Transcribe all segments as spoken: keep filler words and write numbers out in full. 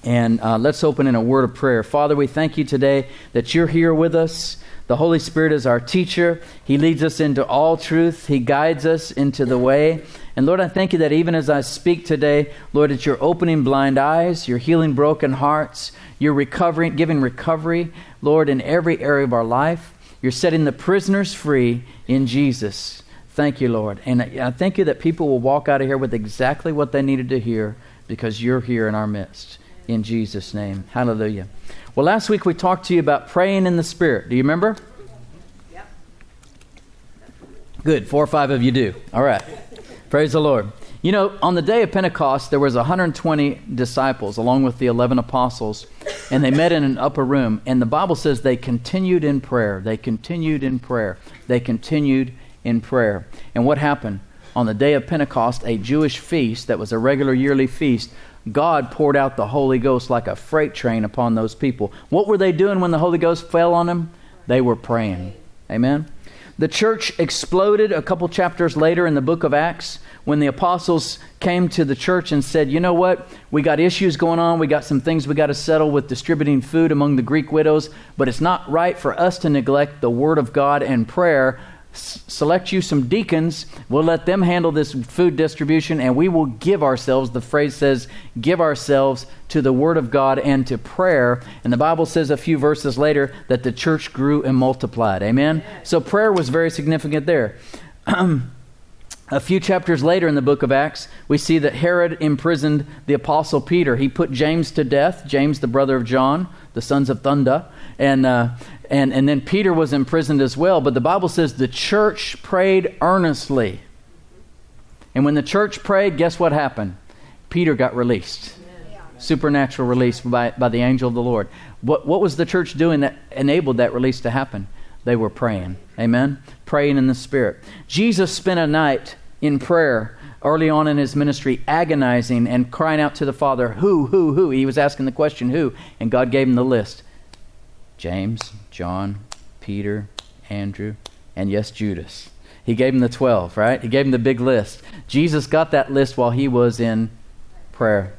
And uh, let's open in a word of prayer. Father, we thank you today that you're here with us. The Holy Spirit is our teacher. He leads us into all truth. He guides us into the way. And Lord, I thank you that even as I speak today, Lord, that you're opening blind eyes, you're healing broken hearts, you're recovering, giving recovery, Lord, in every area of our life. You're setting the prisoners free in Jesus. Thank you, Lord. And I thank you that people will walk out of here with exactly what they needed to hear because you're here in our midst. In Jesus' name. Hallelujah. Well, last week we talked to you about praying in the Spirit. Do you remember? Yep. Good. Four or five of you do. All right. Praise the Lord. You know, on the day of Pentecost, there was one hundred twenty disciples along with the eleven apostles, and they met in an upper room. And the Bible says they continued in prayer. They continued in prayer. They continued in prayer. And what happened? On the day of Pentecost, a Jewish feast that was a regular yearly feast, God poured out the Holy Ghost like a freight train upon those people. What were they doing when the Holy Ghost fell on them? They were praying. Amen. The church exploded a couple chapters later in the book of Acts when the apostles came to the church and said, you know what? We got issues going on. We got some things we got to settle with distributing food among the Greek widows, but it's not right for us to neglect the Word of God and prayer. S- select you some deacons. We'll let them handle this food distribution, and we will give ourselves, the phrase says, give ourselves to the Word of God and to prayer. And the Bible says a few verses later that the church grew and multiplied. Amen? So prayer was very significant there. A few chapters later in the book of Acts, we see that Herod imprisoned the apostle Peter. He put James to death, James the brother of John, the sons of Thunder, and uh, and and then Peter was imprisoned as well. But the Bible says the church prayed earnestly. And when the church prayed, guess what happened? Peter got released. Supernatural release by, by the angel of the Lord. What what was the church doing that enabled that release to happen? They were praying. Amen? Praying in the Spirit. Jesus spent a night in prayer early on in his ministry, agonizing and crying out to the Father, who, who, who? He was asking the question, who? And God gave him the list. James, John, Peter, Andrew, and yes, Judas. He gave him the twelve, right? He gave him the big list. Jesus got that list while he was in prayer.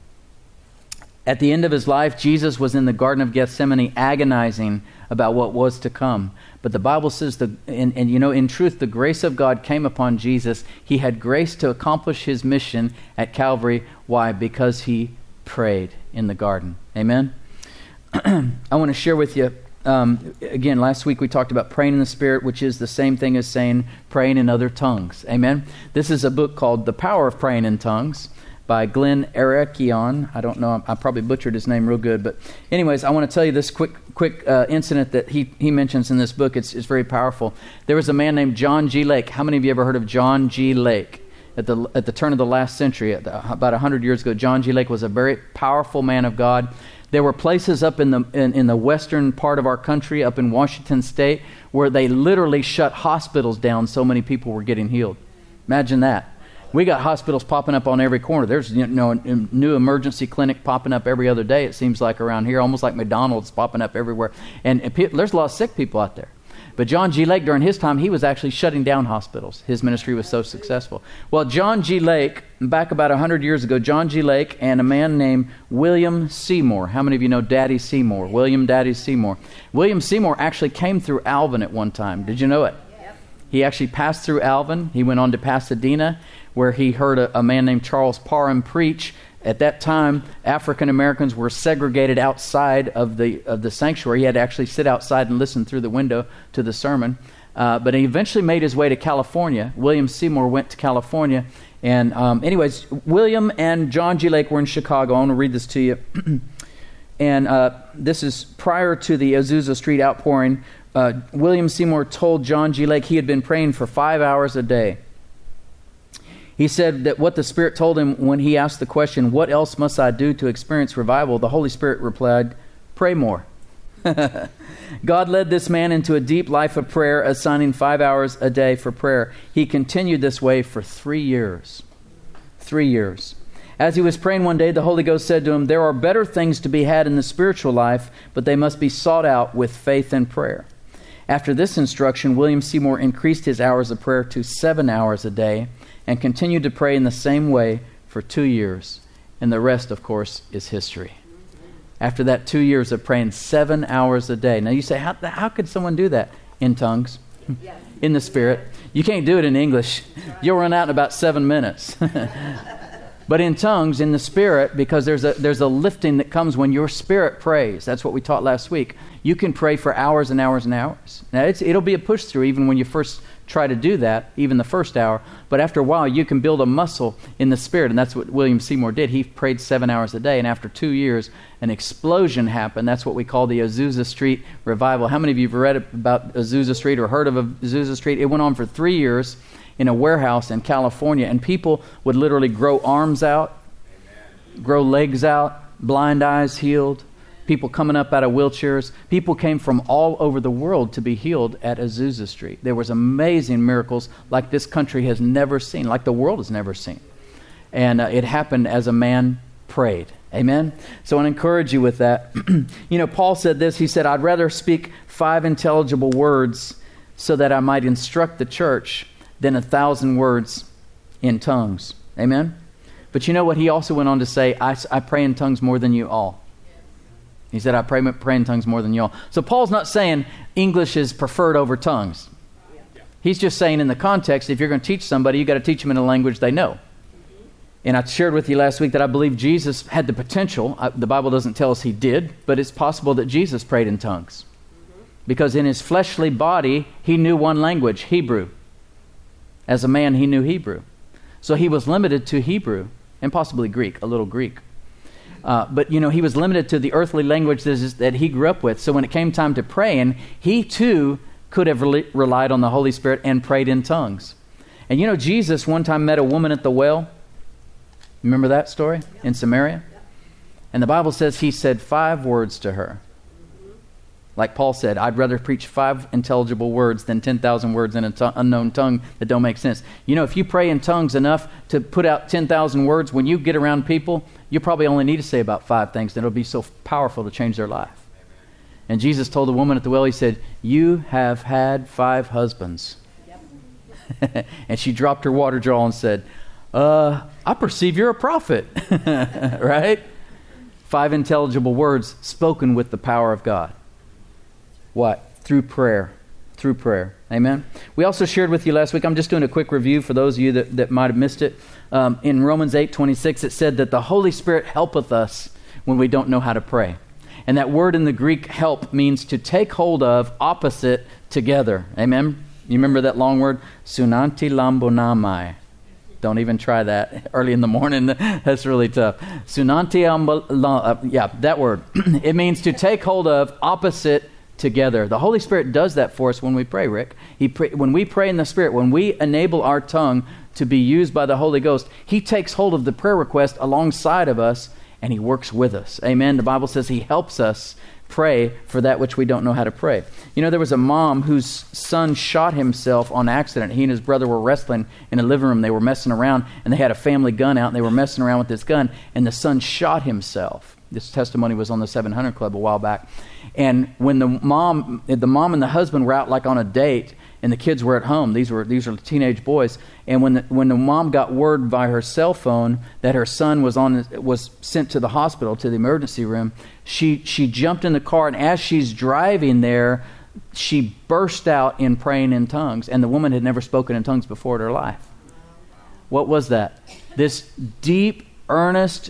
At the end of his life, Jesus was in the Garden of Gethsemane agonizing about what was to come. But the Bible says, the, and, and you know, in truth, the grace of God came upon Jesus. He had grace to accomplish his mission at Calvary. Why? Because he prayed in the garden. Amen? I want to share with you, um, again, last week we talked about praying in the Spirit, which is the same thing as saying praying in other tongues. Amen? This is a book called The Power of Praying in Tongues by Glenn Arakian. I don't know, I probably butchered his name real good, but anyways, I want to tell you this quick quick uh, incident that he, he mentions in this book. It's, it's very powerful. There was a man named John G. Lake. How many of you ever heard of John G. Lake? At the at the turn of the last century, at the, about one hundred years ago, John G. Lake was a very powerful man of God. There were places up in the in, in the western part of our country, up in Washington State, where they literally shut hospitals down. So many people were getting healed. Imagine that. We got hospitals popping up on every corner. There's you know a new emergency clinic popping up every other day, it seems like, around here, almost like McDonald's popping up everywhere. And, and pe- there's a lot of sick people out there. But John G. Lake, during his time, he was actually shutting down hospitals. His ministry was so successful. Well, John G. Lake, back about one hundred years ago, John G. Lake and a man named William Seymour. How many of you know Daddy Seymour? William Daddy Seymour. William Seymour actually came through Alvin at one time. Did you know it? Yep. He actually passed through Alvin. He went on to Pasadena, where he heard a, a man named Charles Parham preach. At that time, African Americans were segregated outside of the of the sanctuary. He had to actually sit outside and listen through the window to the sermon. Uh, but he eventually made his way to California. William Seymour went to California. And um, anyways, William and John G. Lake were in Chicago. I want to read this to you. and uh, this is prior to the Azusa Street outpouring. Uh, William Seymour told John G. Lake he had been praying for five hours a day. He said that what the Spirit told him when he asked the question, what else must I do to experience revival? The Holy Spirit replied, pray more. God led this man into a deep life of prayer, assigning five hours a day for prayer. He continued this way for three years. Three years. As he was praying one day, the Holy Ghost said to him, there are better things to be had in the spiritual life, but they must be sought out with faith and prayer. After this instruction, William Seymour increased his hours of prayer to seven hours a day and continued to pray in the same way for two years. And the rest, of course, is history. After that, two years of praying seven hours a day. Now you say, how, how could someone do that? In tongues, yes. In the Spirit. You can't do it in English. You'll run out in about seven minutes. But in tongues, in the Spirit, because there's a there's a lifting that comes when your spirit prays. That's what we taught last week. You can pray for hours and hours and hours. Now, it's, it'll be a push through even when you first try to do that, even the first hour. But after a while, you can build a muscle in the Spirit. And that's what William Seymour did. He prayed seven hours a day. And after two years, an explosion happened. That's what we call the Azusa Street Revival. How many of you have read about Azusa Street or heard of Azusa Street? It went on for three years in a warehouse in California. And people would literally grow arms out, Amen. Grow legs out, blind eyes healed, people coming up out of wheelchairs. People came from all over the world to be healed at Azusa Street. There was amazing miracles like this country has never seen, like the world has never seen. And uh, it happened as a man prayed. Amen? So I want to encourage you with that. You know, Paul said this. He said, I'd rather speak five intelligible words so that I might instruct the church than a thousand words in tongues. Amen? But you know what? He also went on to say, I, I pray in tongues more than you all. He said, I pray, pray in tongues more than you all. So Paul's not saying English is preferred over tongues. He's just saying in the context, if you're going to teach somebody, you've got to teach them in a language they know. And I shared with you last week that I believe Jesus had the potential. I, the Bible doesn't tell us he did, but it's possible that Jesus prayed in tongues. Because in his fleshly body, he knew one language, Hebrew. As a man, he knew Hebrew. So he was limited to Hebrew and possibly Greek, a little Greek. Uh, but, you know, he was limited to the earthly language that, is, that he grew up with. So when it came time to praying, he too could have re- relied on the Holy Spirit and prayed in tongues. And, you know, Jesus one time met a woman at the well. Remember that story? In Samaria? And the Bible says he said five words to her. Like Paul said, I'd rather preach five intelligible words than ten thousand words in an t- unknown tongue that don't make sense. You know, if you pray in tongues enough to put out ten thousand words, when you get around people, you probably only need to say about five things, and it'll be so powerful to change their life. Amen. And Jesus told the woman at the well, he said, you have had five husbands. Yep. And she dropped her water jar and said, uh, I perceive you're a prophet. Right? Five intelligible words spoken with the power of God. What? Through prayer. Through prayer. Amen? We also shared with you last week, I'm just doing a quick review for those of you that, that might have missed it. Um, in Romans eight twenty-six, it said that the Holy Spirit helpeth us when we don't know how to pray. And that word in the Greek, help, means to take hold of, opposite, together. Amen? You remember that long word? Sunanti lambonamai. Don't even try that early in the morning. That's really tough. Sunanti lambonamai. Yeah, that word. It means to take hold of, opposite, together. The Holy Spirit does that for us when we pray, Rick. He pray, when we pray in the Spirit, when we enable our tongue to be used by the Holy Ghost, he takes hold of the prayer request alongside of us and he works with us. Amen. The Bible says he helps us pray for that which we don't know how to pray. You know, there was a mom whose son shot himself on accident. He and his brother were wrestling in a living room. They were messing around and they had a family gun out and they were messing around with this gun and the son shot himself. This testimony was on the seven hundred Club a while back. And when the mom, the mom and the husband were out like on a date, and the kids were at home. These were these are teenage boys. And when the, when the mom got word by her cell phone that her son was on was sent to the hospital, to the emergency room, she she jumped in the car, and as she's driving there, she burst out in praying in tongues. And the woman had never spoken in tongues before in her life. What was that? This deep, earnest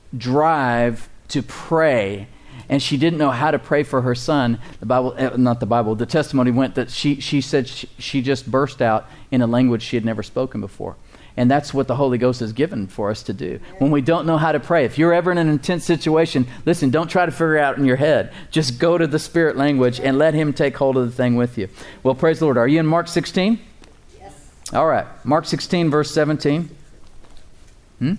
drive to pray. And she didn't know how to pray for her son. The Bible, not the Bible, the testimony went that she, she said she, she just burst out in a language she had never spoken before. And that's what the Holy Ghost has given for us to do. When we don't know how to pray, if you're ever in an intense situation, listen, don't try to figure it out in your head. Just go to the Spirit language and let him take hold of the thing with you. Well, praise the Lord. Are you in Mark sixteen? Yes. All right. Mark sixteen, verse seventeen. Hmm?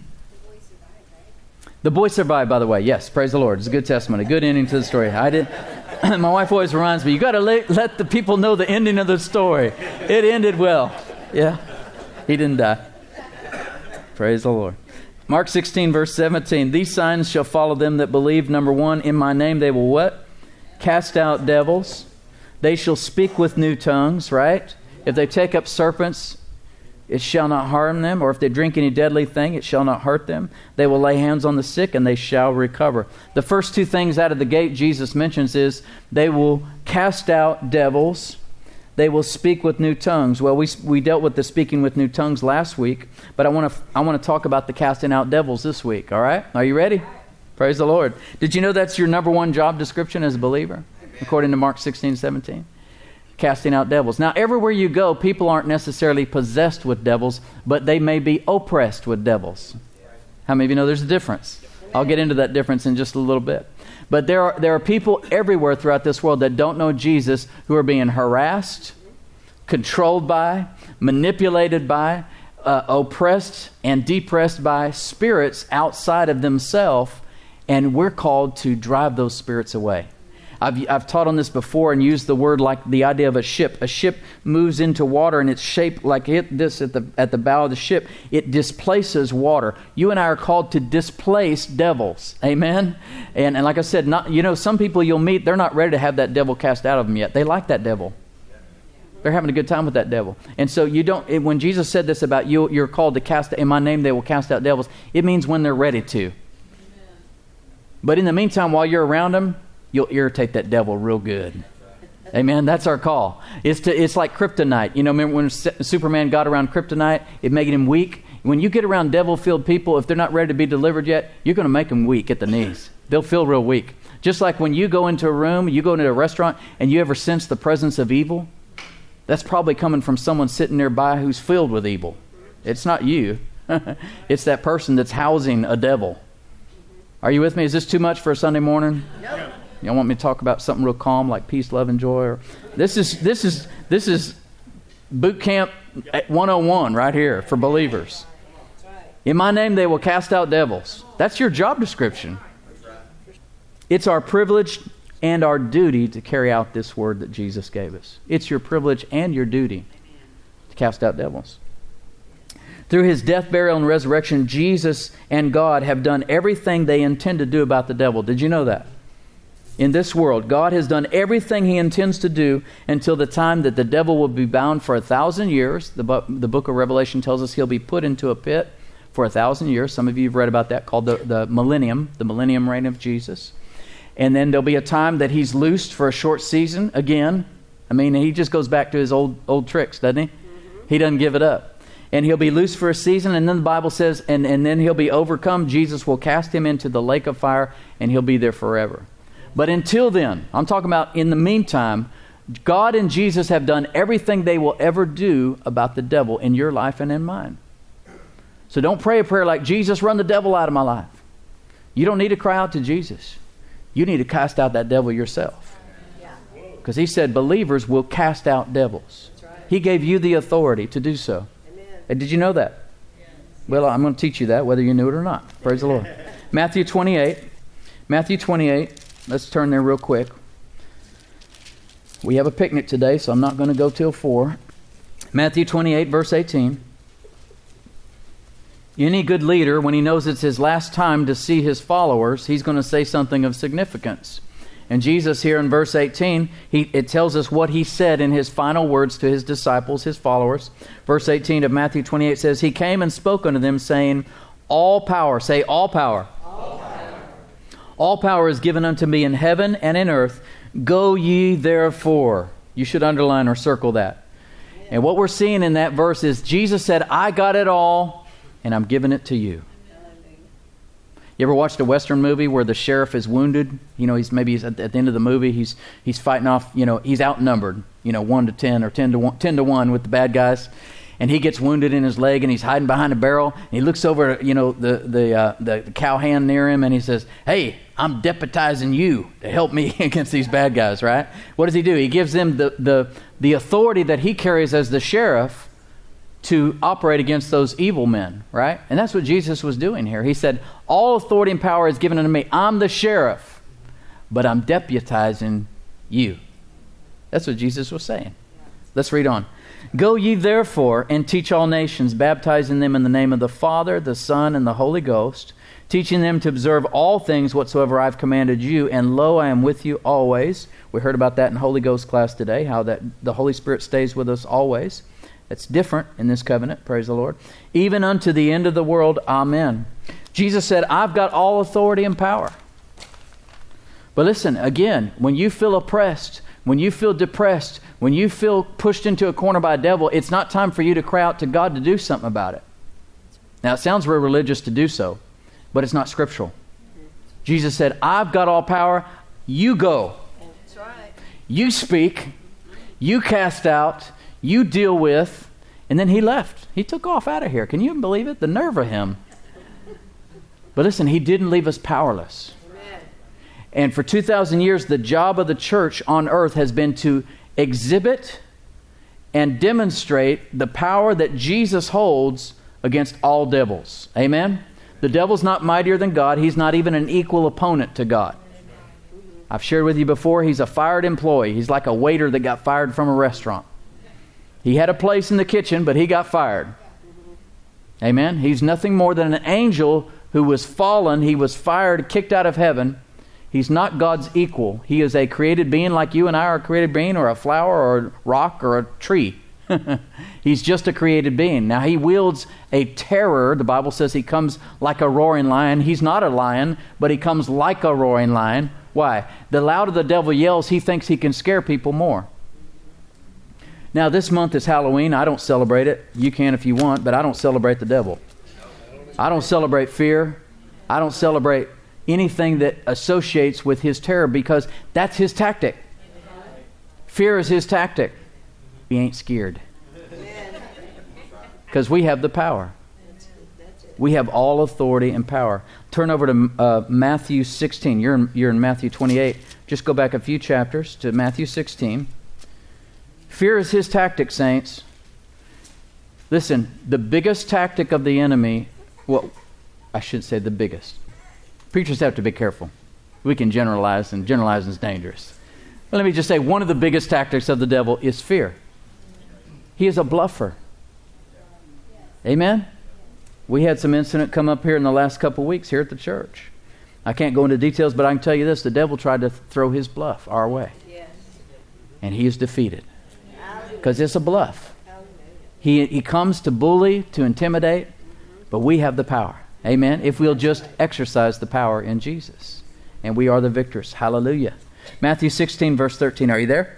The boy survived, by the way. Yes, praise the Lord. It's a good testimony. Good ending to the story. I did. My wife always reminds me, you got to let, let the people know the ending of the story. It ended well. Yeah, he didn't die. Praise the Lord. Mark sixteen, verse seventeen. These signs shall follow them that believe. Number one, in my name they will what? Cast out devils. They shall speak with new tongues, right? If they take up serpents, it shall not harm them. Or if they drink any deadly thing, it shall not hurt them. They will lay hands on the sick, and they shall recover. The first two things out of the gate Jesus mentions is they will cast out devils. They will speak with new tongues. Well, we we dealt with the speaking with new tongues last week, but I want to I want to talk about the casting out devils this week. All right? Are you ready? Praise the Lord. Did you know that's your number one job description as a believer, according to Mark sixteen seventeen? Casting out devils. Now, everywhere you go, people aren't necessarily possessed with devils, but they may be oppressed with devils. How many of you know there's a difference? I'll get into that difference in just a little bit. But there are there are people everywhere throughout this world that don't know Jesus, who are being harassed, controlled by, manipulated by, uh, oppressed and depressed by spirits outside of themselves, and we're called to drive those spirits away. I've, I've taught on this before and used the word like the idea of a ship. A ship moves into water, and it's shaped like it, this at the at the bow of the ship. It displaces water. You and I are called to displace devils. Amen? And, and like I said, not you know, some people you'll meet, they're not ready to have that devil cast out of them yet. They like that devil. They're having a good time with that devil. And so you don't, when Jesus said this about you, you're called to cast, in my name they will cast out devils, it means when they're ready to. But in the meantime, while you're around them, you'll irritate that devil real good. Amen. That's our call. It's to. It's like kryptonite. You know, remember when Superman got around kryptonite? It made him weak. When you get around devil-filled people, if they're not ready to be delivered yet, you're going to make them weak at the knees. They'll feel real weak. Just like when you go into a room, you go into a restaurant, and you ever sense the presence of evil, that's probably coming from someone sitting nearby who's filled with evil. It's not you. It's that person that's housing a devil. Are you with me? Is this too much for a Sunday morning? No. You want me to talk about something real calm like peace, love, and joy? Or this is this is this is boot camp one oh one right here for believers. In my name they will cast out devils. That's your job description. It's our privilege and our duty to carry out this word that Jesus gave us. It's your privilege and your duty to cast out devils. Through his death, burial, and resurrection, Jesus and God have done everything they intend to do about the devil. Did you know that? In this world, God has done everything he intends to do until the time that the devil will be bound for a thousand years. The, bu- the book of Revelation tells us he'll be put into a pit for a thousand years. Some of you have read about that, called the, the millennium, the millennium reign of Jesus. And then there'll be a time that he's loosed for a short season again. I mean, he just goes back to his old old tricks, doesn't he? Mm-hmm. He doesn't give it up. And he'll be loose for a season, and then the Bible says, and, and then he'll be overcome. Jesus will cast him into the lake of fire, and he'll be there forever. But until then, I'm talking about in the meantime, God and Jesus have done everything they will ever do about the devil in your life and in mine. So don't pray a prayer like, Jesus, run the devil out of my life. You don't need to cry out to Jesus. You need to cast out that devil yourself. Because he said believers will cast out devils. He gave you the authority to do so. And did you know that? Well, I'm going to teach you that whether you knew it or not. Praise the Lord. Matthew twenty-eight. Matthew twenty-eight. Let's turn there real quick. We have a picnic today, so I'm not going to go till four. Matthew twenty-eight, verse eighteen. Any good leader, when he knows it's his last time to see his followers, he's going to say something of significance. And Jesus here in verse eighteen, he, it tells us what he said in his final words to his disciples, his followers. Verse eighteen of Matthew twenty-eight says, he came and spoke unto them, saying, all power, say all power. All power. All power is given unto me in heaven and in earth. Go ye therefore. You should underline or circle that. And what we're seeing in that verse is Jesus said, I got it all, and I'm giving it to you. You ever watched a Western movie where the sheriff is wounded? You know, he's maybe he's at, at the end of the movie, he's he's fighting off, you know, he's outnumbered, you know, one to ten or ten to one, ten to one with the bad guys. And he gets wounded in his leg, and he's hiding behind a barrel. And he looks over, you know, the the, uh, the the cowhand near him, and he says, "Hey, I'm deputizing you to help me against these bad guys." Right? What does he do? He gives them the the the authority that he carries as the sheriff to operate against those evil men. Right? And that's what Jesus was doing here. He said, "All authority and power is given unto me. I'm the sheriff, but I'm deputizing you." That's what Jesus was saying. Let's read on. Go ye therefore and teach all nations, baptizing them in the name of the Father, the Son, and the Holy Ghost, teaching them to observe all things whatsoever I have commanded you. And lo, I am with you always. We heard about that in Holy Ghost class today, how that the Holy Spirit stays with us always. It's different in this covenant, praise the Lord. Even unto the end of the world, amen. Jesus said, I've got all authority and power. But listen, again, when you feel oppressed, when you feel depressed, when you feel pushed into a corner by a devil, it's not time for you to cry out to God to do something about it. Now, it sounds very religious to do so, but it's not scriptural. Jesus said, I've got all power. You go. That's right. You speak. You cast out. You deal with. And then he left. He took off out of here. Can you believe it? The nerve of him. But listen, he didn't leave us powerless. Amen. And for two thousand years, the job of the church on earth has been to exhibit and demonstrate the power that Jesus holds against all devils. Amen? The devil's not mightier than God. He's not even an equal opponent to God. I've shared with you before, he's a fired employee. He's like a waiter that got fired from a restaurant. He had a place in the kitchen, but he got fired. Amen? He's nothing more than an angel who was fallen. He was fired, kicked out of heaven. He's not God's equal. He is a created being like you and I are a created being, or a flower, or a rock, or a tree. He's just a created being. Now, he wields a terror. The Bible says he comes like a roaring lion. He's not a lion, but he comes like a roaring lion. Why? The louder the devil yells, he thinks he can scare people more. Now, this month is Halloween. I don't celebrate it. You can if you want, but I don't celebrate the devil. I don't celebrate fear. I don't celebrate anything that associates with his terror, because that's his tactic. Fear is his tactic. He ain't scared. Because we have the power. We have all authority and power. Turn over to uh, Matthew sixteen. You're in, you're in Matthew twenty-eight. Just go back a few chapters to Matthew sixteen. Fear is his tactic, saints. Listen, the biggest tactic of the enemy, well, I should say the biggest. Preachers have to be careful. We can generalize, and generalizing is dangerous. But let me just say, one of the biggest tactics of the devil is fear. He is a bluffer. Amen? We had some incident come up here in the last couple of weeks here at the church. I can't go into details, but I can tell you this. The devil tried to throw his bluff our way. Yes. And he is defeated. Because it's a bluff. He, he comes to bully, to intimidate, but we have the power. Amen? If we'll just exercise the power in Jesus. And we are the victors. Hallelujah. Matthew sixteen, verse thirteen. Are you there?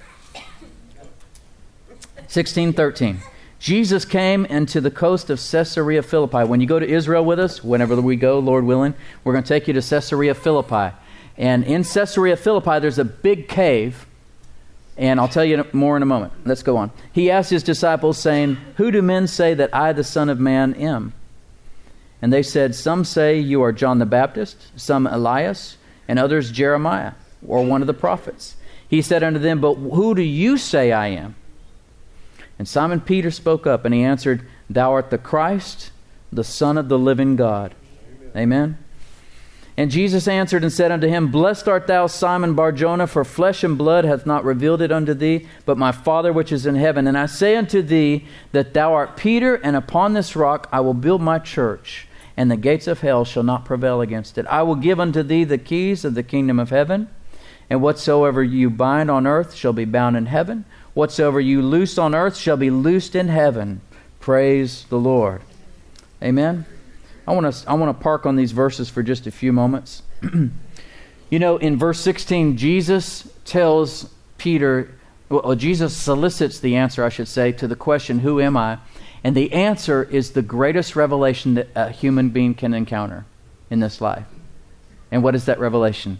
sixteen, thirteen. Jesus came into the coast of Caesarea Philippi. When you go to Israel with us, whenever we go, Lord willing, we're going to take you to Caesarea Philippi. And in Caesarea Philippi, there's a big cave. And I'll tell you more in a moment. Let's go on. He asked his disciples, saying, "Who do men say that I, the Son of Man, am?" And they said, "Some say you are John the Baptist, some Elias, and others Jeremiah, or one of the prophets." He said unto them, "But who do you say I am?" And Simon Peter spoke up, and he answered, "Thou art the Christ, the Son of the living God." Amen. Amen. And Jesus answered and said unto him, "Blessed art thou, Simon Bar-Jonah, for flesh and blood hath not revealed it unto thee, but my Father which is in heaven. And I say unto thee that thou art Peter, and upon this rock I will build my church, and the gates of hell shall not prevail against it. I will give unto thee the keys of the kingdom of heaven, and whatsoever you bind on earth shall be bound in heaven. Whatsoever you loose on earth shall be loosed in heaven." Praise the Lord. Amen. I want to I want to park on these verses for just a few moments. You know, in verse sixteen, Jesus tells Peter, well, Jesus solicits the answer, I should say, to the question, "Who am I?" And the answer is the greatest revelation that a human being can encounter in this life. And what is that revelation?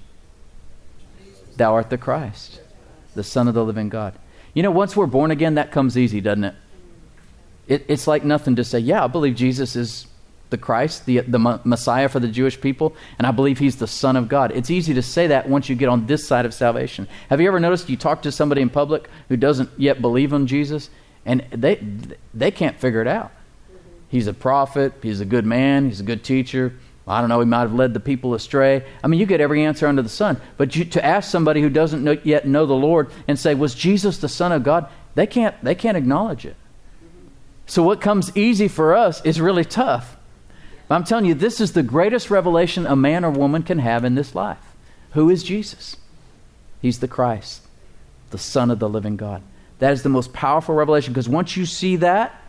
Thou art the Christ, the Son of the living God. You know, once we're born again, that comes easy, doesn't it? it it's like nothing to say, yeah, I believe Jesus is the Christ, the, the Messiah for the Jewish people, and I believe he's the Son of God. It's easy to say that once you get on this side of salvation. Have you ever noticed you talk to somebody in public who doesn't yet believe in Jesus, and they they can't figure it out? He's a prophet, he's a good man, he's a good teacher. I don't know, he might have led the people astray. I mean, you get every answer under the sun. But you, to ask somebody who doesn't know, yet know the Lord and say, was Jesus the Son of God? They can't, they can't acknowledge it. So what comes easy for us is really tough. But I'm telling you, this is the greatest revelation a man or woman can have in this life. Who is Jesus? He's the Christ, the Son of the living God. That is the most powerful revelation, because once you see that,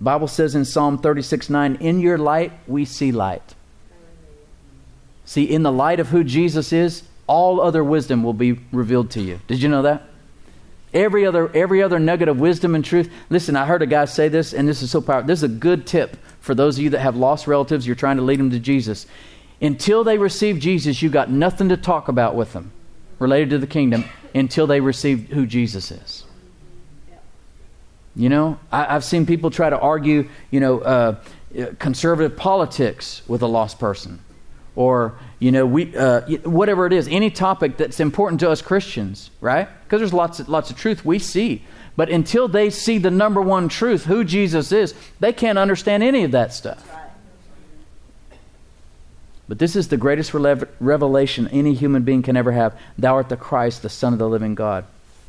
The Bible says in Psalm thirty-six nine, in your light we see light. See, in the light of who Jesus is, all other wisdom will be revealed to you. Did you know that? Every other every other nugget of wisdom and truth. Listen, I heard a guy say this, and this is so powerful. This is a good tip for those of you that have lost relatives. You're trying to lead them to Jesus. Until they receive Jesus, you got nothing to talk about with them related to the kingdom until they receive who Jesus is. You know, I, I've seen people try to argue, you know, uh, conservative politics with a lost person. Or, you know, we uh, whatever it is, any topic that's important to us Christians, right? Because there's lots of, lots of truth we see. But until they see the number one truth, who Jesus is, they can't understand any of that stuff. But this is the greatest rele- revelation any human being can ever have. Thou art the Christ, the Son of the living God.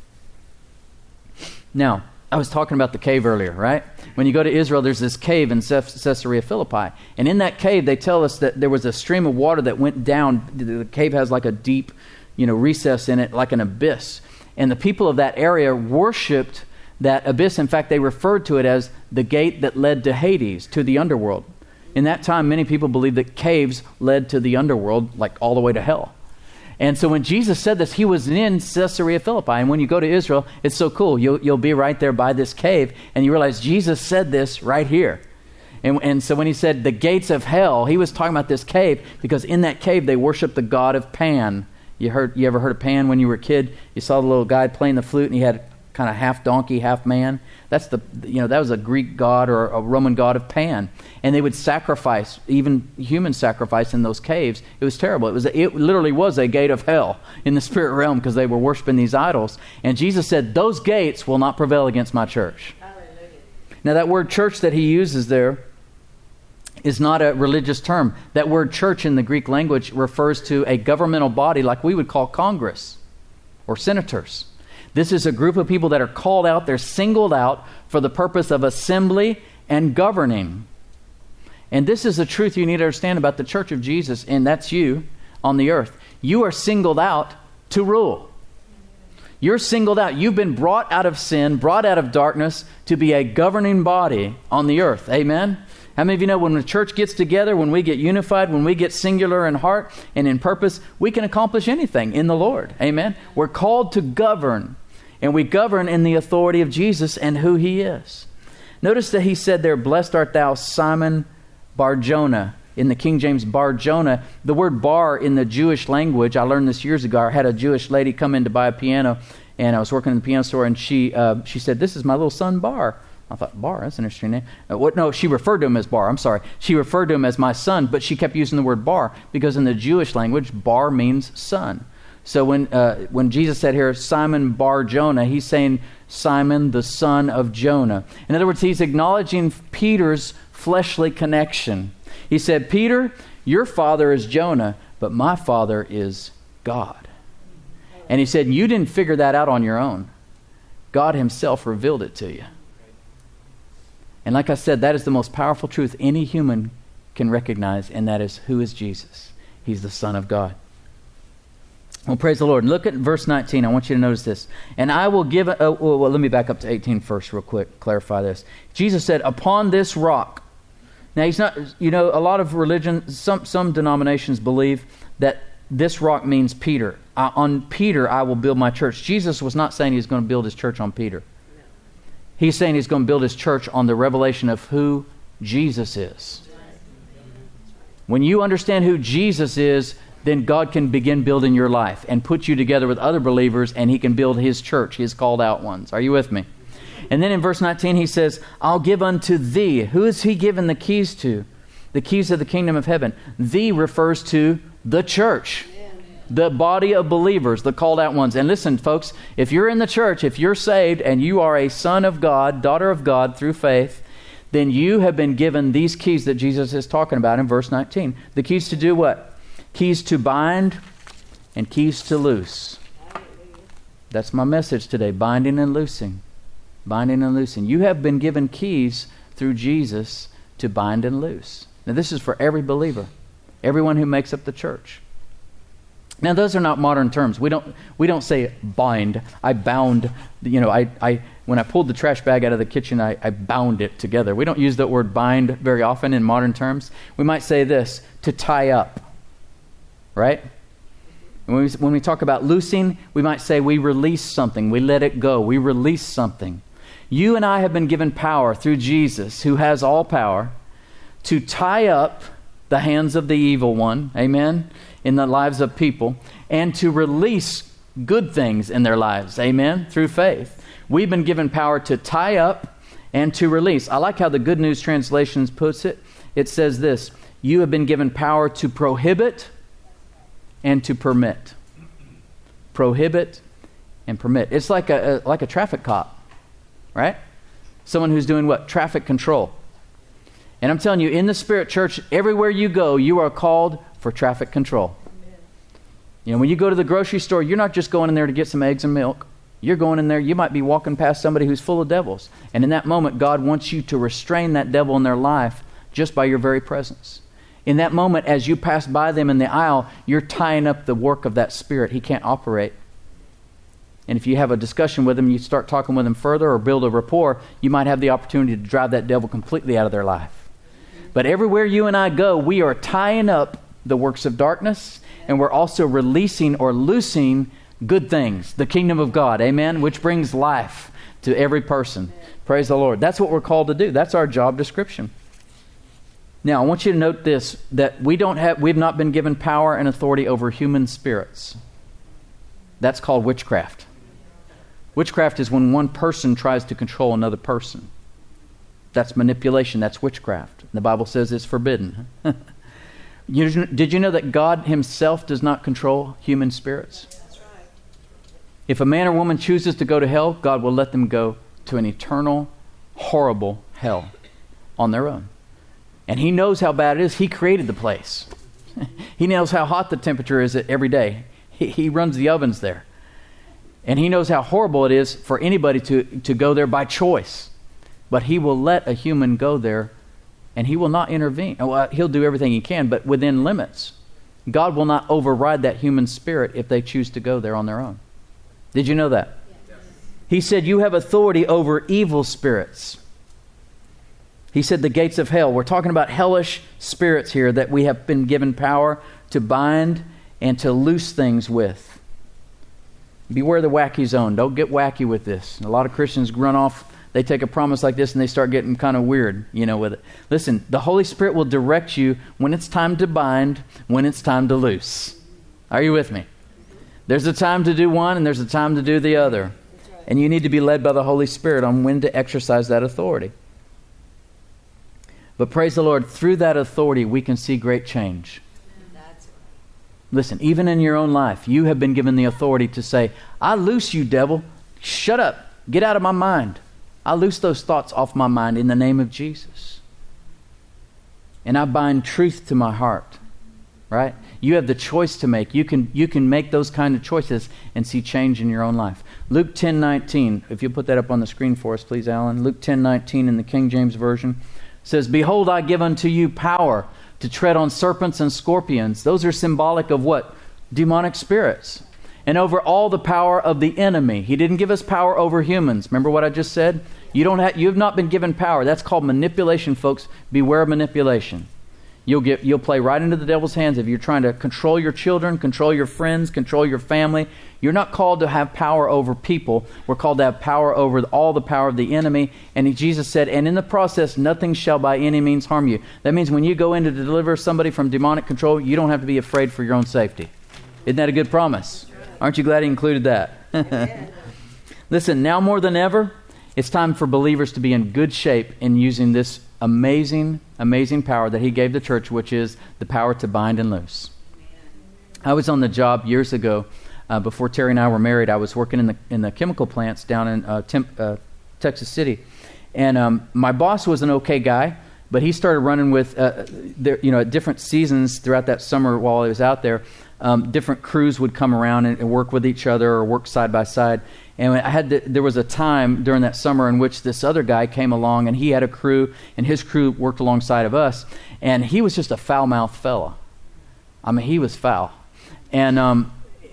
Now, I was talking about the cave earlier, right? When you go to Israel, there's this cave in Caesarea Philippi. And in that cave, they tell us that there was a stream of water that went down. The cave has like a deep, you know, recess in it, like an abyss. And the people of that area worshipped that abyss. In fact, they referred to it as the gate that led to Hades, to the underworld. In that time, many people believed that caves led to the underworld, like all the way to hell. And so when Jesus said this, he was in Caesarea Philippi. And when you go to Israel, it's so cool. You'll, you'll be right there by this cave, and you realize Jesus said this right here. And, and so when he said the gates of hell, he was talking about this cave, because in that cave they worshiped the god of Pan. You heard? You ever heard of Pan when you were a kid? You saw the little guy playing the flute, and he had kind of half donkey, half man. That's the, you know, that was a Greek god or a Roman god of Pan. And they would sacrifice, even human sacrifice in those caves. It was terrible. It was, a, it literally was a gate of hell in the spirit realm, because they were worshiping these idols. And Jesus said, those gates will not prevail against my church. Hallelujah. Now that word church that he uses there is not a religious term. That word church in the Greek language refers to a governmental body like we would call Congress or senators. This is a group of people that are called out. They're singled out for the purpose of assembly and governing. And this is the truth you need to understand about the church of Jesus, and that's you on the earth. You are singled out to rule. You're singled out. You've been brought out of sin, brought out of darkness to be a governing body on the earth. Amen? How many of you know when the church gets together, when we get unified, when we get singular in heart and in purpose, we can accomplish anything in the Lord. Amen? We're called to govern. And we govern in the authority of Jesus and who he is. Notice that he said there, blessed art thou, Simon Bar-Jonah. In the King James, Bar-Jonah. The word bar in the Jewish language, I learned this years ago. I had a Jewish lady come in to buy a piano, and I was working in the piano store, and she uh, she said, this is my little son, Bar. I thought, Bar, that's an interesting name. Uh, what? No, she referred to him as Bar. I'm sorry. She referred to him as my son, but she kept using the word Bar, because in the Jewish language, Bar means son. So when uh, when Jesus said here, Simon Bar-Jonah, he's saying Simon, the son of Jonah. In other words, he's acknowledging Peter's fleshly connection. He said, Peter, your father is Jonah, but my father is God. And he said, you didn't figure that out on your own. God himself revealed it to you. And like I said, that is the most powerful truth any human can recognize, and that is, who is Jesus? He's the Son of God. Well, praise the Lord. Look at verse nineteen. I want you to notice this. And I will give... A, uh, well, well, let me back up to eighteen first real quick, clarify this. Jesus said, upon this rock. Now, he's not... You know, a lot of religion, some, some denominations believe that this rock means Peter. Uh, on Peter, I will build my church. Jesus was not saying he's going to build his church on Peter. He's saying he's going to build his church on the revelation of who Jesus is. When you understand who Jesus is, then God can begin building your life and put you together with other believers, and he can build his church, his called out ones. Are you with me? And then in verse nineteen, he says, I'll give unto thee. Who is he given the keys to? The keys of the kingdom of heaven. Thee refers to the church, the body of believers, the called out ones. And listen, folks, if you're in the church, if you're saved and you are a son of God, daughter of God through faith, then you have been given these keys that Jesus is talking about in verse nineteen. The keys to do what? Keys to bind and keys to loose. That's my message today, binding and loosing. Binding and loosing. You have been given keys through Jesus to bind and loose. Now this is for every believer, everyone who makes up the church. Now, those are not modern terms. We don't we don't say bind. I bound, you know, I, I when I pulled the trash bag out of the kitchen, I, I bound it together. We don't use the word bind very often in modern terms. We might say this, to tie up, right? When we, when we talk about loosing, we might say we release something. We let it go. We release something. You and I have been given power through Jesus, who has all power, to tie up the hands of the evil one, amen, in the lives of people, and to release good things in their lives, amen, through faith. We've been given power to tie up and to release. I like how the Good News Translations puts it. It says this, you have been given power to prohibit and to permit. Prohibit and permit. It's like a, a like a traffic cop, right? Someone who's doing what? Traffic control. And I'm telling you, in the Spirit Church, everywhere you go, you are called for traffic control. Amen. You know, when you go to the grocery store, you're not just going in there to get some eggs and milk. You're going in there, you might be walking past somebody who's full of devils. And in that moment, God wants you to restrain that devil in their life just by your very presence. In that moment, as you pass by them in the aisle, you're tying up the work of that spirit. He can't operate. And if you have a discussion with them, you start talking with them further or build a rapport, you might have the opportunity to drive that devil completely out of their life. But everywhere you and I go, we are tying up the works of darkness, and we're also releasing or loosing good things, the kingdom of God, amen, which brings life to every person. Praise the Lord. That's what we're called to do. That's our job description. Now, I want you to note this, that we don't have, we've not been given power and authority over human spirits. That's called witchcraft. Witchcraft is when one person tries to control another person. That's manipulation. That's witchcraft. The Bible says it's forbidden. you, did you know that God himself does not control human spirits? That's right. If a man or woman chooses to go to hell, God will let them go to an eternal, horrible hell on their own. And he knows how bad it is. He created the place. He knows how hot the temperature is every day. He, he runs the ovens there. And he knows how horrible it is for anybody to, to go there by choice. But he will let a human go there, and he will not intervene. Well, he'll do everything he can, but within limits. God will not override that human spirit if they choose to go there on their own. Did you know that? Yes. He said, you have authority over evil spirits. He said the gates of hell. We're talking about hellish spirits here that we have been given power to bind and to loose things with. Beware the wacky zone. Don't get wacky with this. A lot of Christians run off. They take a promise like this and they start getting kind of weird, you know, with it. Listen, the Holy Spirit will direct you when it's time to bind, when it's time to loose. Are you with me? There's a time to do one and there's a time to do the other. And you need to be led by the Holy Spirit on when to exercise that authority. But praise the Lord, through that authority, we can see great change. That's right. Listen, even in your own life, you have been given the authority to say, I loose you, devil. Shut up. Get out of my mind. I loose those thoughts off my mind in the name of Jesus. And I bind truth to my heart. Right? You have the choice to make. You can, you can make those kind of choices and see change in your own life. Luke ten nineteen, if you put that up on the screen for us, please, Alan. Luke ten nineteen in the King James Version. Says, behold, I give unto you power to tread on serpents and scorpions. Those are symbolic of what? Demonic spirits. And over all the power of the enemy. He didn't give us power over humans. Remember what I just said? You don't have, you have not been given power. That's called manipulation, folks. Beware of manipulation. You'll get, you'll play right into the devil's hands if you're trying to control your children, control your friends, control your family. You're not called to have power over people. We're called to have power over all the power of the enemy. And he, Jesus said, and in the process, nothing shall by any means harm you. That means when you go in to deliver somebody from demonic control, you don't have to be afraid for your own safety. Isn't that a good promise? Aren't you glad he included that? Listen, now more than ever, it's time for believers to be in good shape in using this amazing, amazing power that he gave the church, which is the power to bind and loose. I was on the job years ago. Uh, before Terry and I were married, I was working in the in the chemical plants down in uh, Temp, uh, Texas City, and um, my boss was an okay guy, but he started running with, uh, there, you know, at different seasons throughout that summer while I was out there, um, different crews would come around and, and work with each other or work side by side. And I had to, there was a time during that summer in which this other guy came along, and he had a crew, and his crew worked alongside of us, and he was just a foul-mouthed fella. I mean, he was foul, and um,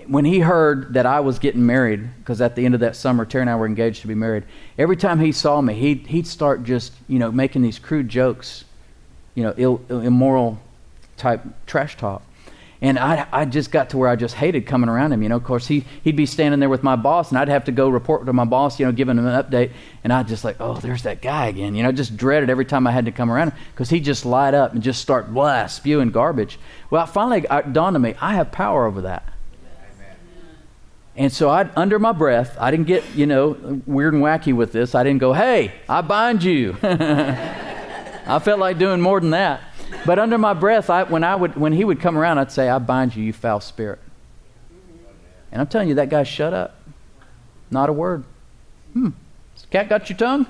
when he heard that I was getting married, because at the end of that summer, Terry and I were engaged to be married, every time he saw me, he'd, he'd start just, you know, making these crude jokes, you know, Ill, immoral type trash talk. And I, I just got to where I just hated coming around him. You know, of course, he, he'd be standing there with my boss, and I'd have to go report to my boss, you know, giving him an update. And I'd just like, oh, there's that guy again. You know, just dreaded every time I had to come around him because he'd just light up and just start blah, spewing garbage. Well, finally, it dawned on me, I have power over that. Amen. And so I, under my breath, I didn't get, you know, weird and wacky with this. I didn't go, hey, I bind you. I felt like doing more than that. But under my breath, I, when I would, when he would come around, I'd say, I bind you, you foul spirit. And I'm telling you, that guy shut up. Not a word. Hmm. Cat got your tongue?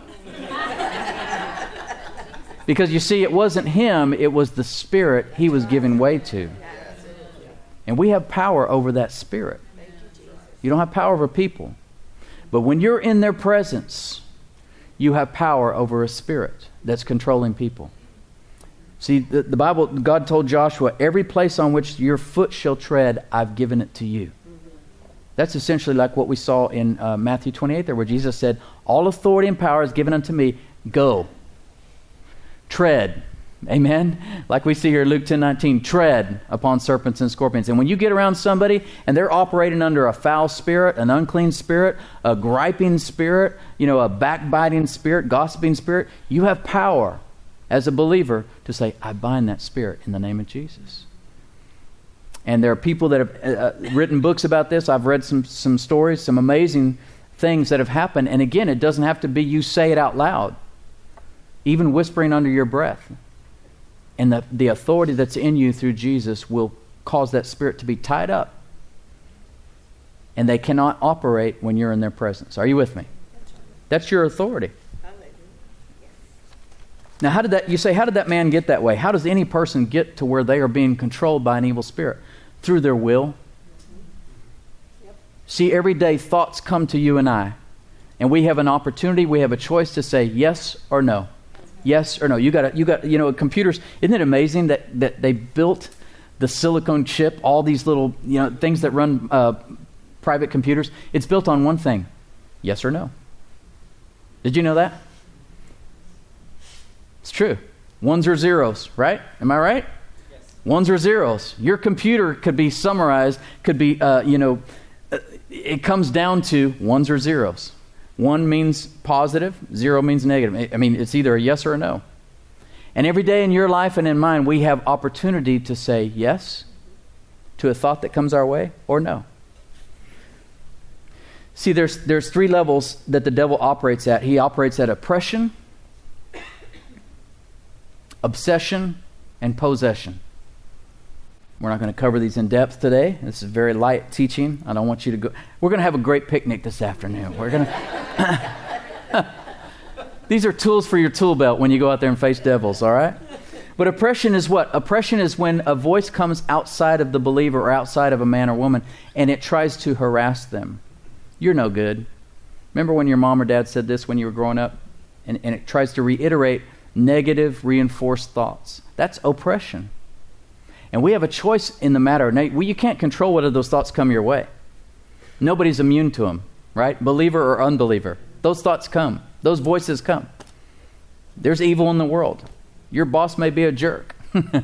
Because you see, it wasn't him, it was the spirit he was giving way to. And we have power over that spirit. You don't have power over people. But when you're in their presence, you have power over a spirit that's controlling people. See, the, the Bible, God told Joshua, every place on which your foot shall tread, I've given it to you. Mm-hmm. That's essentially like what we saw in uh, Matthew twenty-eight there, where Jesus said, all authority and power is given unto me. Go. Tread. Amen? Like we see here in Luke ten nineteen, tread upon serpents and scorpions. And when you get around somebody and they're operating under a foul spirit, an unclean spirit, a griping spirit, you know, a backbiting spirit, gossiping spirit, you have power as a believer to say, I bind that spirit in the name of Jesus. And there are people that have uh, written books about this. I've read some, some stories, some amazing things that have happened. And again, it doesn't have to be you say it out loud. Even whispering under your breath. And the, the authority that's in you through Jesus will cause that spirit to be tied up. And they cannot operate when you're in their presence. Are you with me? That's your authority. Now, how did that, you say, how did that man get that way? How does any person get to where they are being controlled by an evil spirit? Through their will. Yep. See, every day thoughts come to you and I. And we have an opportunity, we have a choice to say yes or no. Yes or no. You got, you got, you know, computers, isn't it amazing that, that they built the silicone chip, all these little, you know, things that run uh, private computers? It's built on one thing. Yes or no. Did you know that? It's true. Ones or zeros, right? Am I right? Yes. Ones or zeros. Your computer could be summarized, could be, uh, you know, it comes down to ones or zeros. One means positive, zero means negative. I mean, it's either a yes or a no. And every day in your life and in mine, we have opportunity to say yes to a thought that comes our way or no. See, there's there's three levels that the devil operates at. He operates at oppression, obsession, and possession. We're not going to cover these in depth today. This is very light teaching. I don't want you to go. We're going to have a great picnic this afternoon. We're going to. These are tools for your tool belt when you go out there and face devils, all right? But oppression is what? Oppression is when a voice comes outside of the believer or outside of a man or woman and it tries to harass them. You're no good. Remember when your mom or dad said this when you were growing up? And, and it tries to reiterate negative, reinforced thoughts. That's oppression. And we have a choice in the matter. Now, we, you can't control whether those thoughts come your way. Nobody's immune to them, right? Believer or unbeliever. Those thoughts come. Those voices come. There's evil in the world. Your boss may be a jerk.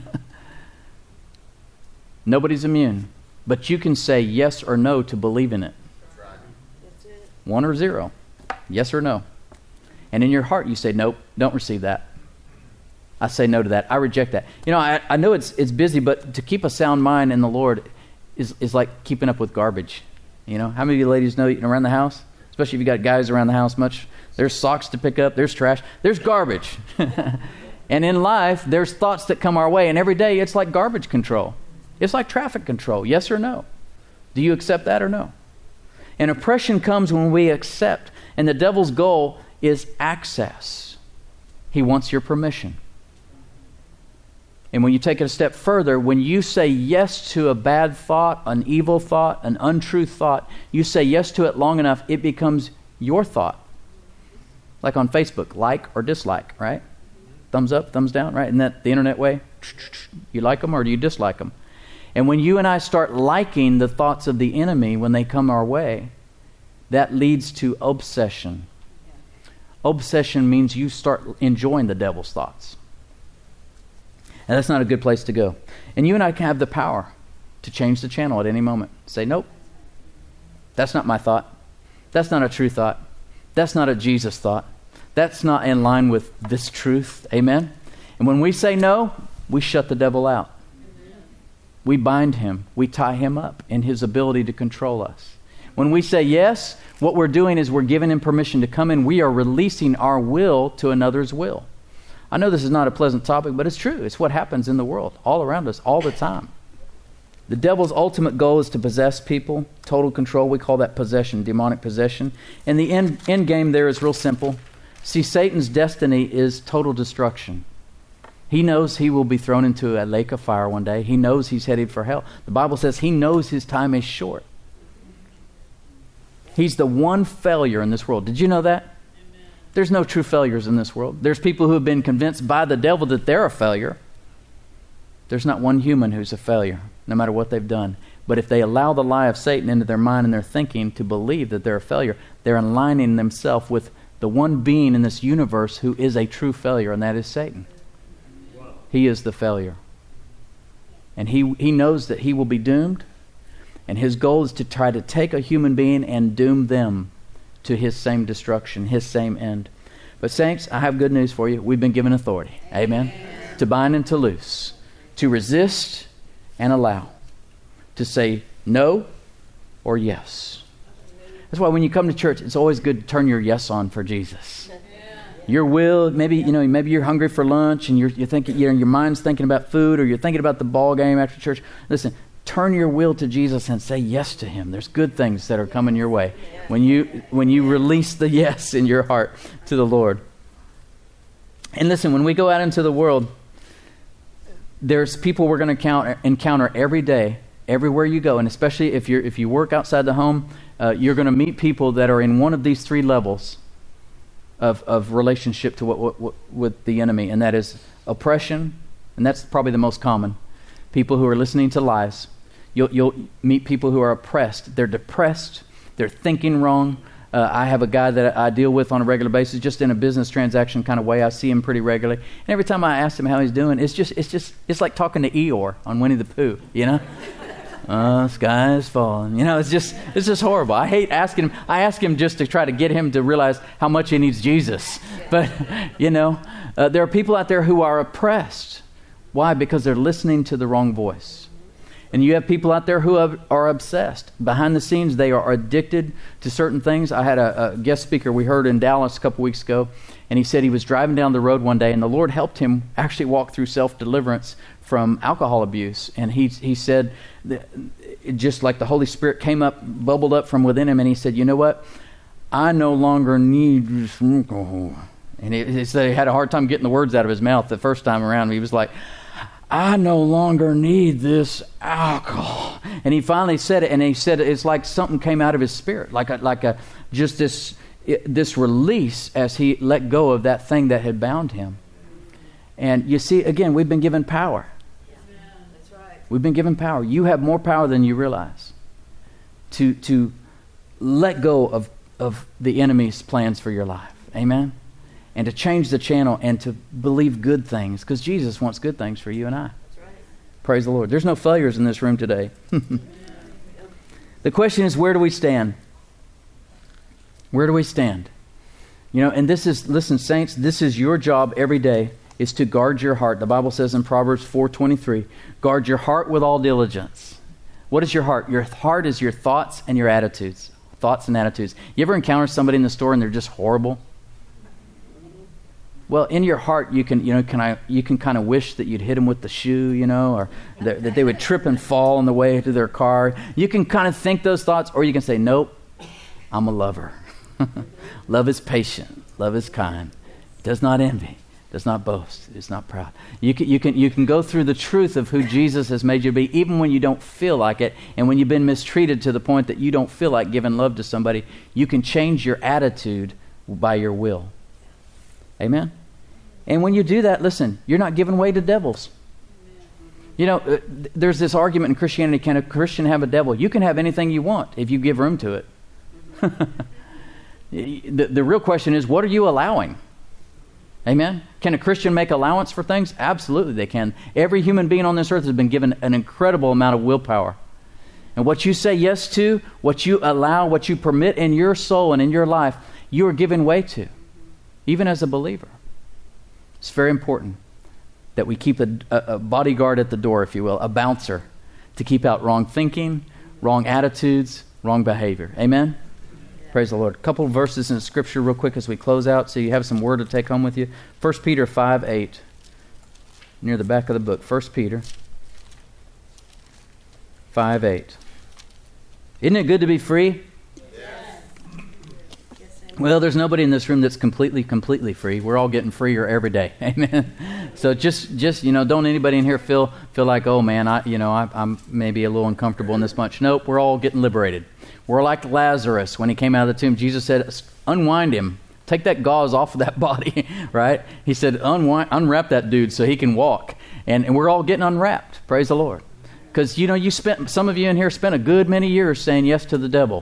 Nobody's immune. But you can say yes or no to believe in it. That's right. That's it. One or zero. Yes or no. And in your heart you say, nope, don't receive that. I say no to that. I reject that. You know, I, I know it's it's busy, but to keep a sound mind in the Lord is, is like keeping up with garbage. You know, how many of you ladies know, you know around the house? Especially if you got guys around the house much. There's socks to pick up. There's trash. There's garbage. And in life, there's thoughts that come our way. And every day, it's like garbage control. It's like traffic control. Yes or no? Do you accept that or no? And oppression comes when we accept. And the devil's goal is access. He wants your permission. And when you take it a step further, when you say yes to a bad thought, an evil thought, an untrue thought, you say yes to it long enough, it becomes your thought. Like on Facebook, like or dislike, right? Thumbs up, thumbs down, right? Isn't that the internet way? You like them or do you dislike them? And when you and I start liking the thoughts of the enemy when they come our way, that leads to obsession. Obsession means you start enjoying the devil's thoughts. And that's not a good place to go. And you and I can have the power to change the channel at any moment. Say, nope, that's not my thought. That's not a true thought. That's not a Jesus thought. That's not in line with this truth. Amen? And when we say no, we shut the devil out. We bind him. We tie him up in his ability to control us. When we say yes, what we're doing is we're giving him permission to come in. We are releasing our will to another's will. I know this is not a pleasant topic, but it's true. It's what happens in the world, all around us, all the time. The devil's ultimate goal is to possess people, total control. We call that possession, demonic possession. And the end, end game there is real simple. See, Satan's destiny is total destruction. He knows he will be thrown into a lake of fire one day. He knows he's headed for hell. The Bible says he knows his time is short. He's the one failure in this world. Did you know that? Amen. There's no true failures in this world. There's people who have been convinced by the devil that they're a failure. There's not one human who's a failure, no matter what they've done. But if they allow the lie of Satan into their mind and their thinking to believe that they're a failure, they're aligning themselves with the one being in this universe who is a true failure, and that is Satan. Wow. He is the failure. And he, he knows that he will be doomed. And his goal is to try to take a human being and doom them to his same destruction, his same end. But saints, I have good news for you. We've been given authority. Amen? Amen. To bind and to loose. To resist and allow. To say no or yes. That's why when you come to church, it's always good to turn your yes on for Jesus. Your will, maybe you know, maybe you're hungry for lunch and you're, you're thinking, you know, your mind's thinking about food, or you're thinking about the ball game after church. Listen. Turn your will to Jesus and say yes to him. There's good things that are coming your way when you when you release the yes in your heart to the Lord. And listen, when we go out into the world, there's people we're going to encounter, encounter every day, everywhere you go, and especially if you're if you work outside the home, uh, you're going to meet people that are in one of these three levels of of relationship to what, what, what with the enemy, and that is oppression, and that's probably the most common. People who are listening to lies. You'll, you'll meet people who are oppressed. They're depressed. They're thinking wrong. Uh, I have a guy that I deal with on a regular basis, just in a business transaction kind of way. I see him pretty regularly. And every time I ask him how he's doing, it's just, it's just, it's like talking to Eeyore on Winnie the Pooh, you know? Uh, sky is falling. You know, it's just, it's just horrible. I hate asking him. I ask him just to try to get him to realize how much he needs Jesus. But, you know, uh, there are people out there who are oppressed. Why? Because they're listening to the wrong voice. And you have people out there who are obsessed. Behind the scenes, they are addicted to certain things. I had a, a guest speaker we heard in Dallas a couple weeks ago, and he said he was driving down the road one day, and the Lord helped him actually walk through self-deliverance from alcohol abuse. And he he said, that it just like the Holy Spirit came up, bubbled up from within him, and he said, you know what? I no longer need alcohol. And he, he said he had a hard time getting the words out of his mouth the first time around. He was like, I no longer need this alcohol. And he finally said it, and he said it's like something came out of his spirit, like a, like a just this this release as he let go of that thing that had bound him. And you see, again, we've been given power. Yeah, that's right. We've been given power. You have more power than you realize to to let go of of the enemy's plans for your life. Amen. And to change the channel and to believe good things, because Jesus wants good things for you and I. That's right. Praise the Lord. There's no failures in this room today. The question is, where do we stand? Where do we stand? You know, and this is, listen, saints, this is your job every day, is to guard your heart. The Bible says in Proverbs four twenty-three, guard your heart with all diligence. What is your heart? Your heart is your thoughts and your attitudes. Thoughts and attitudes. You ever encounter somebody in the store and they're just horrible? Well, in your heart, you can, you know, can I, you can kind of wish that you'd hit them with the shoe, you know, or that, that they would trip and fall on the way to their car. You can kind of think those thoughts, or you can say, nope, I'm a lover. Love is patient. Love is kind. Does not envy. Does not boast. Is not proud. You can, you can, you can go through the truth of who Jesus has made you to be, even when you don't feel like it, and when you've been mistreated to the point that you don't feel like giving love to somebody. You can change your attitude by your will. Amen? And when you do that, listen, you're not giving way to devils. You know, uh, there's this argument in Christianity, can a Christian have a devil? You can have anything you want if you give room to it. the, the real question is, what are you allowing? Amen? Can a Christian make allowance for things? Absolutely they can. Every human being on this earth has been given an incredible amount of willpower. And what you say yes to, what you allow, what you permit in your soul and in your life, you are giving way to, even as a believer. It's very important that we keep a, a bodyguard at the door, if you will, a bouncer, to keep out wrong thinking, wrong attitudes, wrong behavior. Amen? Yeah. Praise the Lord. A couple of verses in Scripture real quick as we close out so you have some word to take home with you. First Peter five eight, near the back of the book. First Peter five eight. Isn't it good to be free? Well, there's nobody in this room that's completely, completely free. We're all getting freer every day. Amen. So just, just you know, don't anybody in here feel feel like, oh man, I, you know, I, I'm maybe a little uncomfortable in this much. Nope, we're all getting liberated. We're like Lazarus when he came out of the tomb. Jesus said, unwind him. Take that gauze off of that body, right? He said, unwind, unwrap that dude so he can walk. And, and we're all getting unwrapped. Praise the Lord. Because, you know, you spent, some of you in here spent a good many years saying yes to the devil.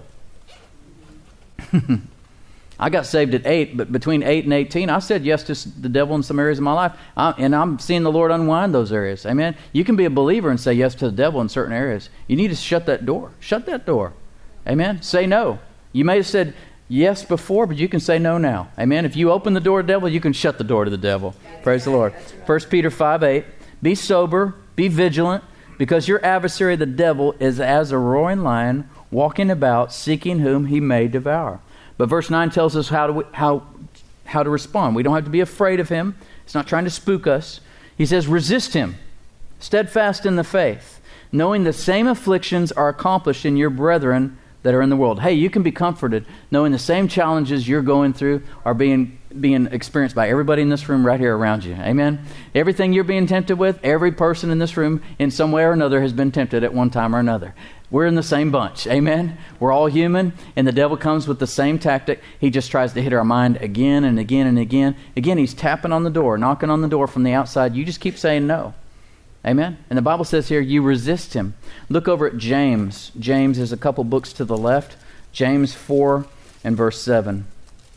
I got saved at eight, but between eight and eighteen, I said yes to the devil in some areas of my life. I, and I'm seeing the Lord unwind those areas. Amen. You can be a believer and say yes to the devil in certain areas. You need to shut that door. Shut that door. Amen. Say no. You may have said yes before, but you can say no now. Amen. If you open the door to the devil, you can shut the door to the devil. Praise the Lord. First Peter five eight. Be sober, be vigilant, because your adversary, the devil, is as a roaring lion, walking about, seeking whom he may devour. But verse nine tells us how to how how to respond. We don't have to be afraid of him. It's not trying to spook us. He says, resist him, steadfast in the faith, knowing the same afflictions are accomplished in your brethren that are in the world. Hey, you can be comforted knowing the same challenges you're going through are being being experienced by everybody in this room right here around you. Amen? Everything you're being tempted with, every person in this room in some way or another has been tempted at one time or another. We're in the same bunch. Amen? We're all human, and the devil comes with the same tactic. He just tries to hit our mind again and again and again. Again, he's tapping on the door, knocking on the door from the outside. You just keep saying no. Amen? And the Bible says here, you resist him. Look over at James. James is a couple books to the left. James four and verse seven.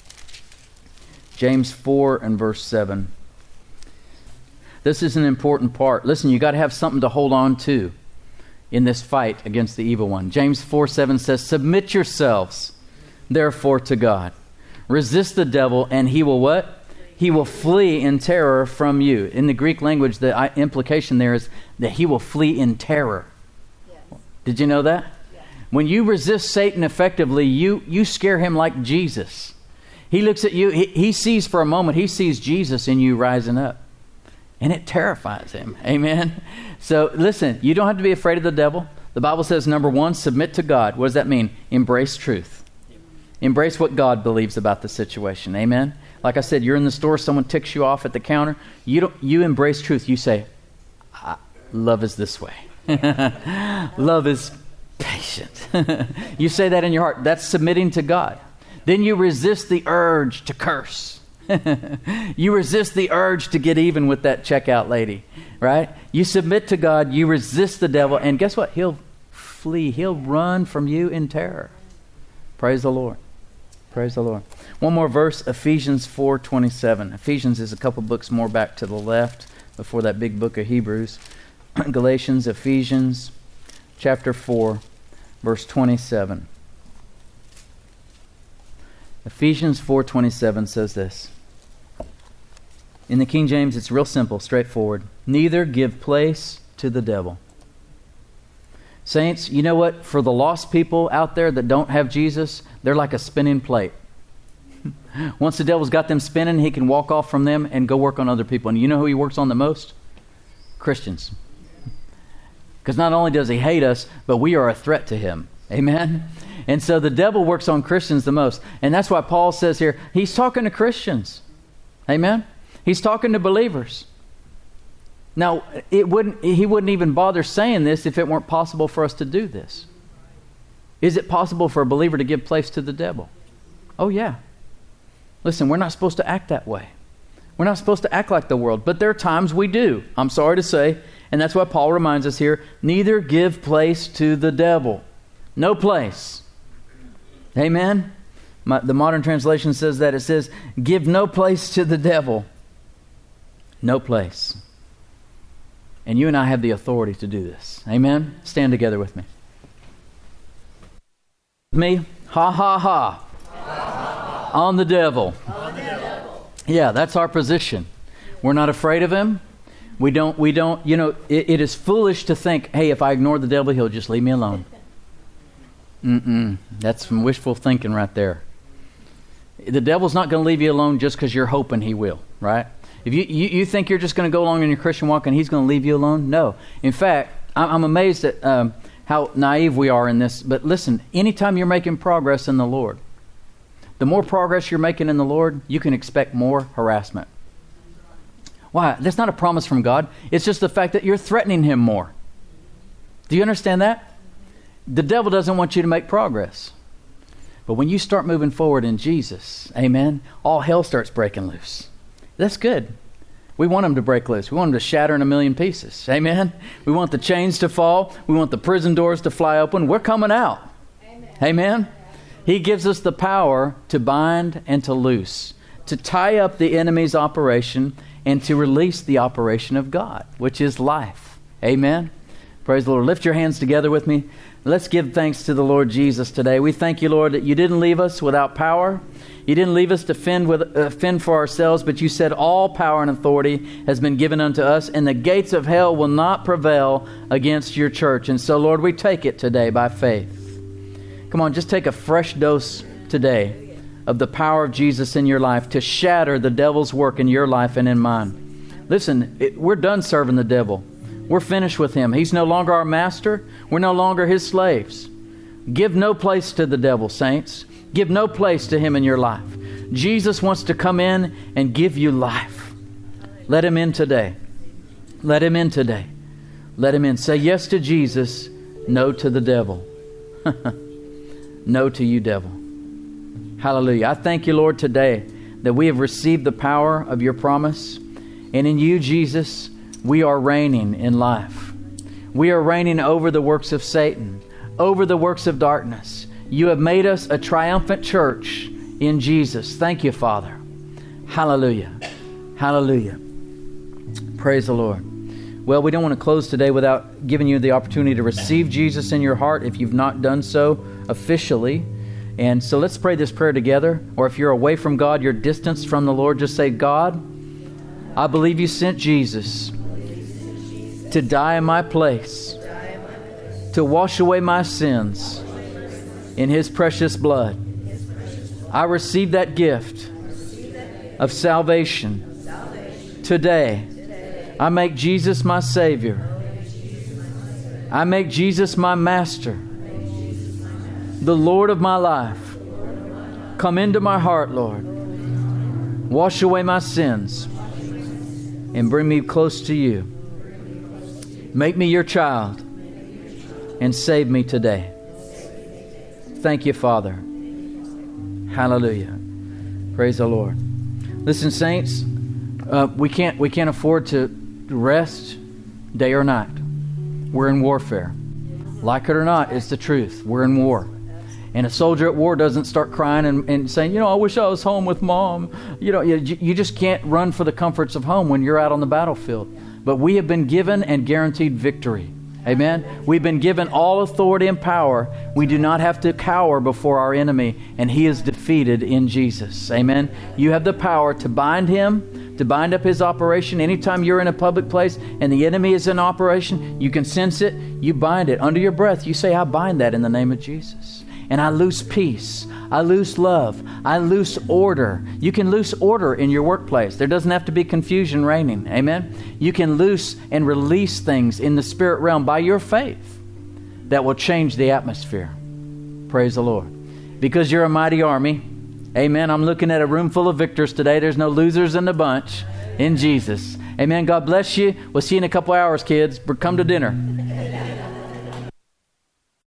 James four and verse seven. This is an important part. Listen, you got to have something to hold on to in this fight against the evil one. James four seven says, submit yourselves, therefore, to God. Resist the devil, and he will what? He will flee in terror from you. In the Greek language, the implication there is that he will flee in terror. Yes. Did you know that? Yes. When you resist Satan effectively, you, you scare him like Jesus. He looks at you, he, he sees for a moment, he sees Jesus in you rising up. And it terrifies him. Amen? So listen, you don't have to be afraid of the devil. The Bible says, number one, submit to God. What does that mean? Embrace truth. Embrace what God believes about the situation. Amen? Like I said, you're in the store, someone ticks you off at the counter. You don't. You embrace truth. You say, love is this way. Love is patient. You say that in your heart. That's submitting to God. Then you resist the urge to curse. You resist the urge to get even with that checkout lady, right? You submit to God, you resist the devil, and guess what? He'll flee. He'll run from you in terror. Praise the Lord. Praise the Lord. One more verse, Ephesians four twenty-seven. Ephesians is a couple books more back to the left before that big book of Hebrews. Galatians, Ephesians, chapter four, verse twenty-seven. Ephesians four twenty-seven says this. In the King James, it's real simple, straightforward. Neither give place to the devil. Saints, you know what? For the lost people out there that don't have Jesus, they're like a spinning plate. Once the devil's got them spinning, he can walk off from them and go work on other people. And you know who he works on the most? Christians. Because not only does he hate us, but we are a threat to him. Amen? And so the devil works on Christians the most. And that's why Paul says here, he's talking to Christians. Amen? He's talking to believers. Now, it wouldn't, he wouldn't even bother saying this if it weren't possible for us to do this. Is it possible for a believer to give place to the devil? Oh, yeah. Listen, we're not supposed to act that way. We're not supposed to act like the world, but there are times we do. I'm sorry to say, And that's why Paul reminds us here, neither give place to the devil. No place. Amen? My, the modern translation says that. It says, give no place to the devil. No place. And you and I have the authority to do this. Amen? Stand together with me. Me, ha ha ha. ha. On the devil. On the devil. Yeah, that's our position. We're not afraid of him. We don't, we don't, you know, it, it is foolish to think, hey, if I ignore the devil, he'll just leave me alone. Mm-mm. That's some wishful thinking right there. The devil's not going to leave you alone just because you're hoping he will, right? If you, you, you think you're just going to go along in your Christian walk and he's going to leave you alone, no. In fact, I'm, I'm amazed at um, how naive we are in this. But listen, anytime you're making progress in the Lord, the more progress you're making in the Lord, you can expect more harassment. Why? That's not a promise from God. It's just the fact that you're threatening him more. Do you understand that? The devil doesn't want you to make progress. But when you start moving forward in Jesus, amen, all hell starts breaking loose. That's good. We want him to break loose. We want him to shatter in a million pieces. Amen. We want the chains to fall. We want the prison doors to fly open. We're coming out. Amen. Amen. He gives us the power to bind and to loose, to tie up the enemy's operation and to release the operation of God, which is life. Amen. Praise the Lord. Lift your hands together with me. Let's give thanks to the Lord Jesus today. We thank you, Lord, that you didn't leave us without power. You didn't leave us to fend, with, uh, fend for ourselves, but you said all power and authority has been given unto us, and the gates of hell will not prevail against your church. And so, Lord, we take it today by faith. Come on, just take a fresh dose today of the power of Jesus in your life to shatter the devil's work in your life and in mine. Listen, it, we're done serving the devil. We're finished with him. He's no longer our master. We're no longer his slaves. Give no place to the devil, saints. Give no place to him in your life. Jesus wants to come in and give you life. Let him in today. Let him in today. Let him in. Say yes to Jesus, no to the devil. No to you, devil. Hallelujah. I thank you, Lord, today that we have received the power of your promise. And in you, Jesus, we are reigning in life. We are reigning over the works of Satan, over the works of darkness. You have made us a triumphant church in Jesus. Thank you, Father. Hallelujah. Hallelujah. Praise the Lord. Well, we don't want to close today without giving you the opportunity to receive Jesus in your heart if you've not done so officially. And so let's pray this prayer together. Or if you're away from God, you're distanced from the Lord, just say, God, I believe you sent Jesus to die in my place, to wash away my sins in his precious blood. I receive that gift of salvation today. I make Jesus my Savior. I make Jesus my Master, the Lord of my life. Come into my heart, Lord. Wash away my sins and bring me close to you. Make me your child and save me today. Thank you, Father. Hallelujah. Praise the Lord. Listen, saints, uh, we can't we can't afford to rest day or night. We're in warfare. Like it or not, it's the truth. We're in war. And a soldier at war doesn't start crying and, and saying, you know, I wish I was home with Mom. You know, you, you just can't run for the comforts of home when you're out on the battlefield. But we have been given and guaranteed victory. Amen. We've been given all authority and power. We do not have to cower before our enemy, and he is defeated in Jesus. Amen. You have the power to bind him, to bind up his operation. Anytime you're in a public place and the enemy is in operation, you can sense it. You bind it. Under your breath, you say, I bind that in the name of Jesus. And I loose peace. I loose love. I loose order. You can loose order in your workplace. There doesn't have to be confusion reigning. Amen? You can loose and release things in the spirit realm by your faith that will change the atmosphere. Praise the Lord. Because you're a mighty army. Amen. I'm looking at a room full of victors today. There's no losers in the bunch in Jesus. Amen. God bless you. We'll see you in a couple hours, kids. Come to dinner.